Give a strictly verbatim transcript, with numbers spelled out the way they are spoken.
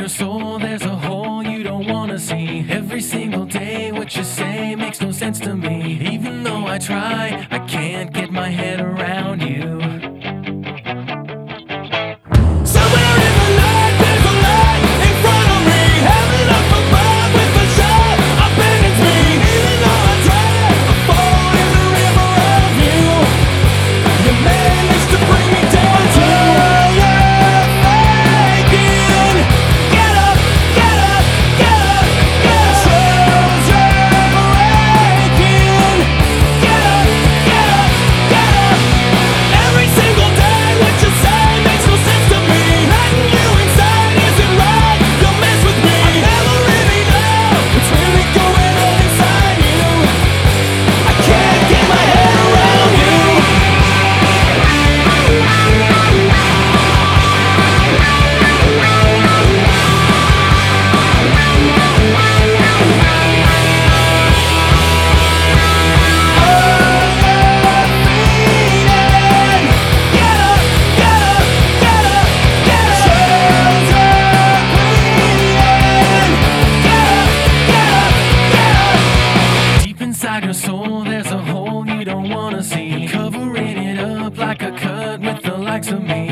your soul, there's a hole you don't wanna see. Every single day, what you say makes no sense to me. Even though I try, I can't get my head around you. Somewhere in the night, there's a light in front of me. Heaven up above with a shot abandons me. Even though I try, I fall in the river of you. You managed to bring me down to inside your soul, there's a hole you don't wanna see. Covering it up like a cut with the likes of me.